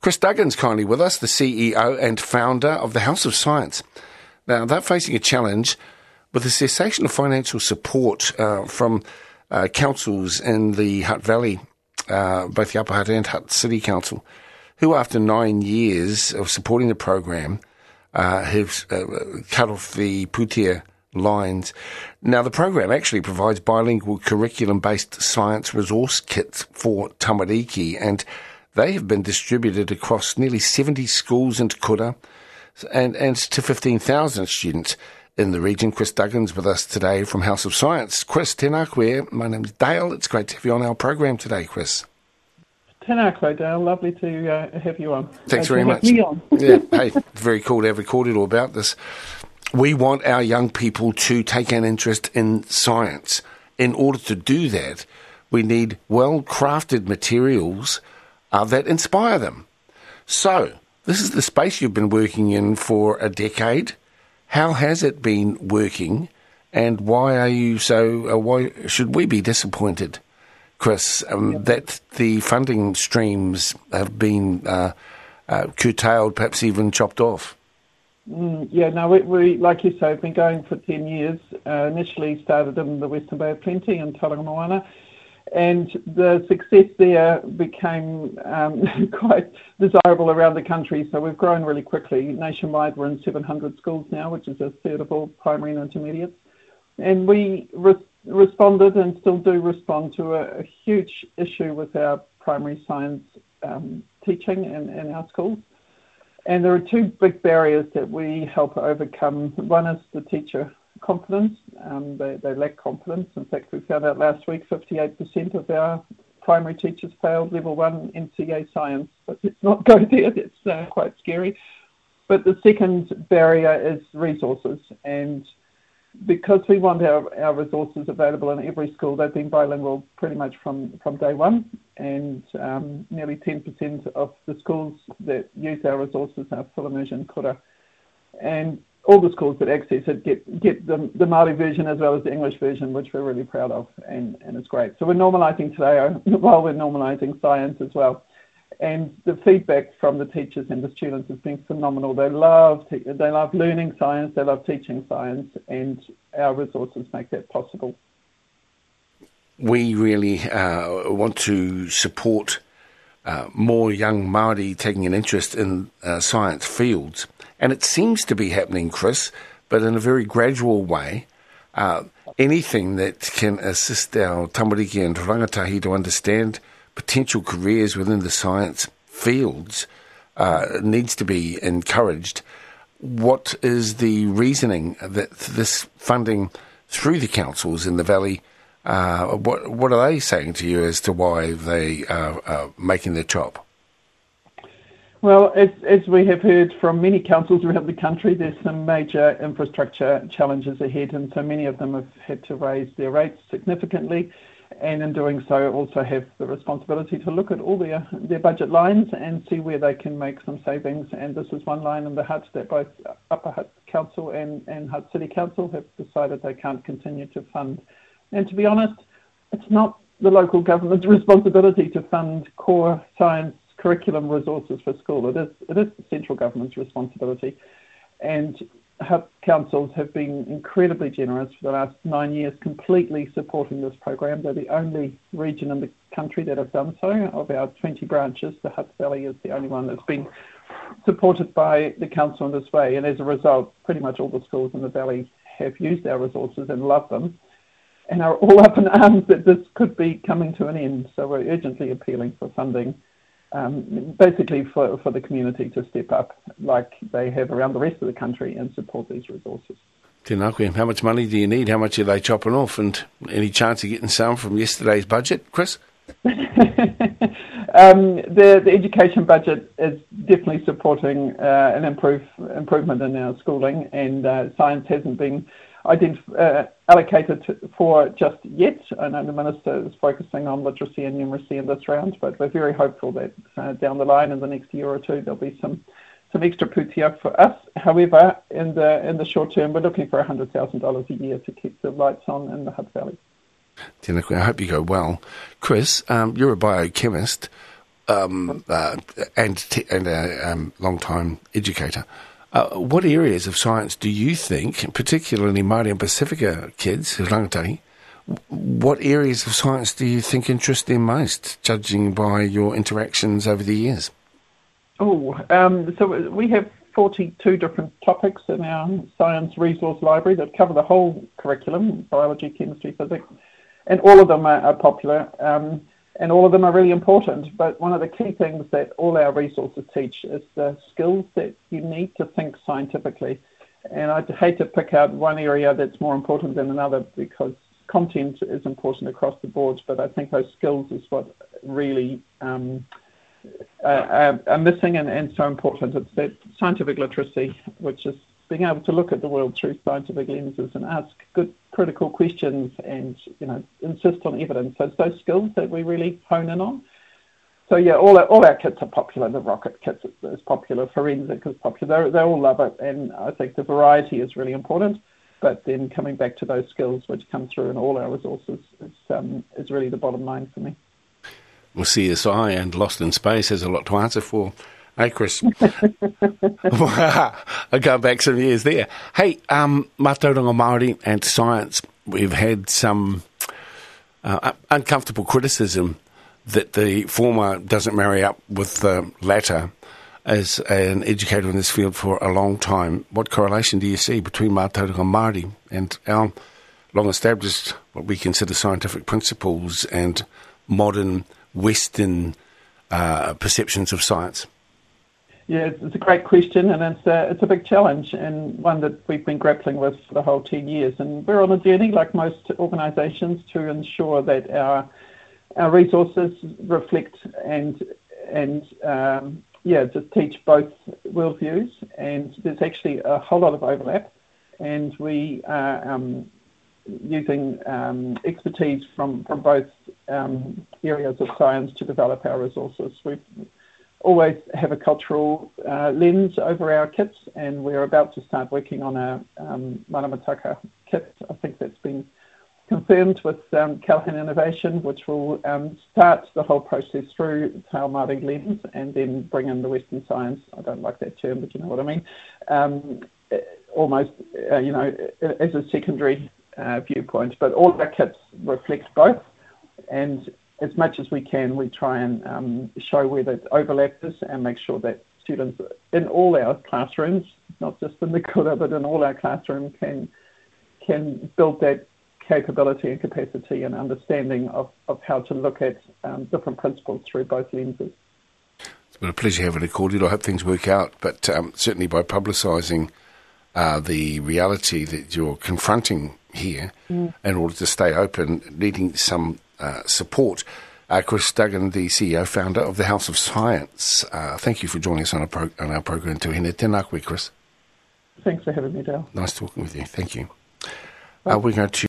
Chris Duggan's kindly with us, the CEO and founder of the House of Science. Now, they're facing a challenge with the cessation of financial support from councils in the Hutt Valley, both the Upper Hutt and Hutt City Council, who after 9 years of supporting the program have cut off the Pūtea lines. Now, the program actually provides bilingual curriculum-based science resource kits for tamariki, and they have been distributed across nearly 70 schools in Te Kura and to 15,000 students in the region. Chris Duggan's with us today from House of Science. Chris, tēnā koe. My name's Dale. It's great to have you on our program today, Chris. Tēnā koe, Dale. Lovely to have you on. Thanks very much. Me on. Yeah, hey, very cool to have recorded all about this. We want our young people to take an interest in science. In order to do that, we need well-crafted materials that inspire them. So, this is the space you've been working in for a decade. How has it been working, and why are you why should we be disappointed, Chris, that the funding streams have been curtailed, perhaps even chopped off? We, like you say, have been going for 10 years. Initially started in the Western Bay of Plenty in Tauranga Moana, and the success there became quite desirable around the country, so we've grown really quickly. Nationwide, we're in 700 schools now, which is a third of all primary and intermediates. And we responded and still do respond to a huge issue with our primary science teaching in our schools. And there are two big barriers that we help overcome. One is the teacher confidence. They lack confidence. In fact, we found out last week 58% of our primary teachers failed level 1 NCEA science. But let's not go there. That's quite scary. But the second barrier is resources. And because we want our resources available in every school, they've been bilingual pretty much from day one. And nearly 10% of the schools that use our resources are full immersion kura. And all the schools that access it get the Māori version as well as the English version, which we're really proud of, and it's great. So we're normalising today while we're normalising science as well. And the feedback from the teachers and the students has been phenomenal. They love learning science, they love teaching science, and our resources make that possible. We really want to support more young Māori taking an interest in science fields. And it seems to be happening, Chris, but in a very gradual way. Anything that can assist our tamariki and rangatahi to understand potential careers within the science fields needs to be encouraged. What is the reasoning that this funding through the councils in the Valley, what are they saying to you as to why they are making the chop? Well, as we have heard from many councils around the country, there's some major infrastructure challenges ahead, and so many of them have had to raise their rates significantly, and in doing so also have the responsibility to look at all their budget lines and see where they can make some savings. And this is one line in the Hutt that both Upper Hutt Council and Hutt City Council have decided they can't continue to fund. And to be honest, it's not the local government's responsibility to fund core science curriculum resources for school. It is the central government's responsibility. And Hutt councils have been incredibly generous for the last 9 years, completely supporting this program. They're the only region in the country that have done so. Of our 20 branches, the Hutt Valley is the only one that's been supported by the council in this way. And as a result, pretty much all the schools in the Valley have used our resources and love them, and are all up in arms that this could be coming to an end. So we're urgently appealing for funding, basically for the community to step up like they have around the rest of the country and support these resources. Tēnā koe. How much money do you need? How much are they chopping off? And any chance of getting some from yesterday's budget, Chris? The education budget is definitely supporting an improvement in our schooling, and science hasn't been allocated for just yet. I know the Minister is focusing on literacy and numeracy in this round, but we're very hopeful that down the line in the next year or two there'll be some extra pūtea for us. However, in the short term, we're looking for $100,000 a year to keep the lights on in the Hutt Valley. Tēnā koe. I hope you go well. Chris, you're a biochemist. and a long-time educator. What areas of science do you think, particularly Māori and Pacifica kids, rangatahi, what areas of science do you think interest them most, judging by your interactions over the years? So we have 42 different topics in our science resource library that cover the whole curriculum, biology, chemistry, physics, and all of them are popular, and all of them are really important. But one of the key things that all our resources teach is the skills that you need to think scientifically. And I'd hate to pick out one area that's more important than another, because content is important across the board, but I think those skills is what really are missing and so important. It's that scientific literacy, which is being able to look at the world through scientific lenses and ask good critical questions and, insist on evidence. So it's those skills that we really hone in on. So yeah, all our kits are popular. The rocket kit is popular, forensic is popular. They all love it, and I think the variety is really important. But then coming back to those skills which come through in all our resources is really the bottom line for me. Well, CSI and Lost in Space has a lot to answer for. Hey, Chris. I'm going back some years there. Hey, Mātauranga Māori and science, we've had some uncomfortable criticism that the former doesn't marry up with the latter. As an educator in this field for a long time, what correlation do you see between Mātauranga Māori and our long-established, what we consider scientific principles and modern Western perceptions of science? Yeah, it's a great question, and it's a big challenge, and one that we've been grappling with for the whole 10 years. And we're on a journey, like most organisations, to ensure that our resources reflect and just teach both worldviews. And there's actually a whole lot of overlap, and we are using expertise from both areas of science to develop our resources. We always have a cultural lens over our kits, and we're about to start working on a Manamataka kit. I think that's been confirmed with Callaghan Innovation, which will start the whole process through Te Ao Māori lens and then bring in the Western science. I don't like that term, but you know what I mean. Almost, as a secondary viewpoint. But all our kits reflect both, and as much as we can, we try and show where that overlap is and make sure that students in all our classrooms, not just in the kura, but in all our classrooms, can build that capability and capacity and understanding of how to look at different principles through both lenses. It's been a pleasure having a call. I hope things work out, but certainly by publicising the reality that you're confronting here in order to stay open, needing some support. Chris Duggan, the CEO, founder of the House of Science. Thank you for joining us on our program. Tuhine tēnā koe, Chris. Thanks for having me, Dale. Nice talking with you. Thank you. We're going to